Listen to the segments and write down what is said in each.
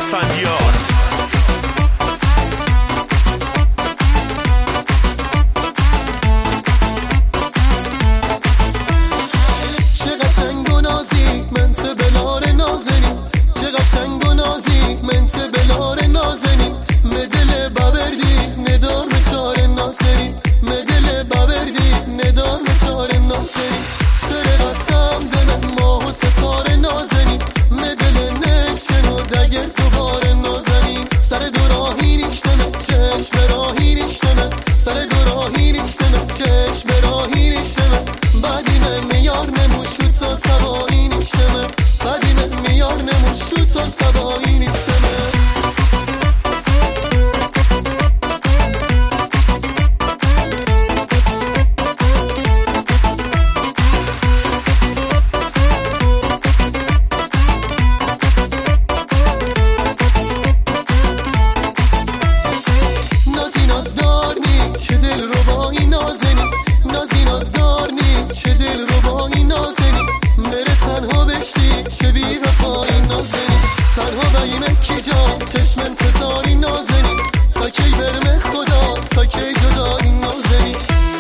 اسفندیار. چه قشنگ و نازی منت بلار نازنی، چه قشنگ و نازی منت بلار نازنی، مدل باوردی ندار مچار نازنی، مدل باوردی ندار مچار نازنی، سر قسم دلم ماه و ستاره نازنی، مدل نشکن و دگر دوباره نازنی، سر دو راهی نیشتنه چشم راهی نیشتنه، سر دو راهی نیشتنه چشم راهی نیشتنه، بعدی میار نموشو تا سواری نیشتنه، بعدی میار نموشو تا سواری نیشتنه. نازی نازدارنی چه دل ربایی نازنی، نازی نازدارنی چه دل ربایی نازنی، بره تنها بشتی چه بی وفایی نازنی، تنها بایمه کی جا چشم انتظاری نازنی، تا کی برمه خدا تا کی جدایی نازنی.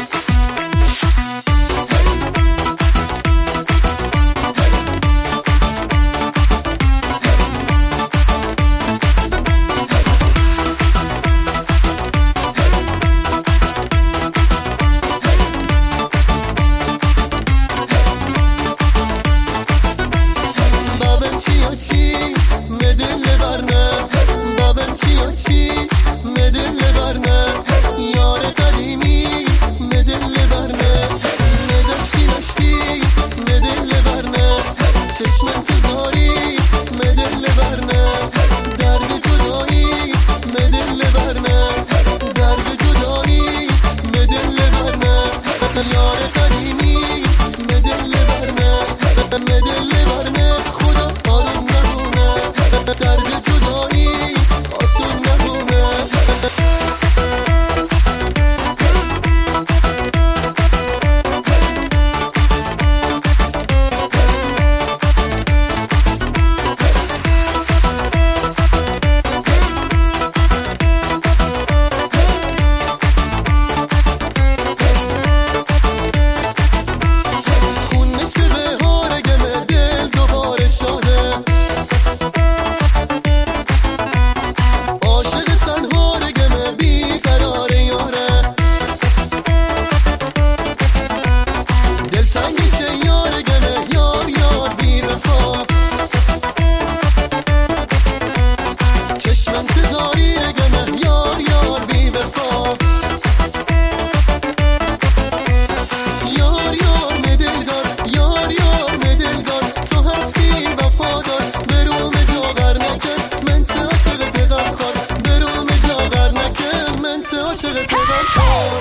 چی مدل برنه بابم چی مدل برنه، یار قدیمی مدل برنه، نداشتی نشتی مدل برنه، چشم انتظاری مدل برنه، درد جدایی مدل برنه، درد جدایی مدل برنه، یار قدیمی مدل برنه، مدل برنه، خدا آروم نمونه، درد جدایی آسون نمونه. عاشق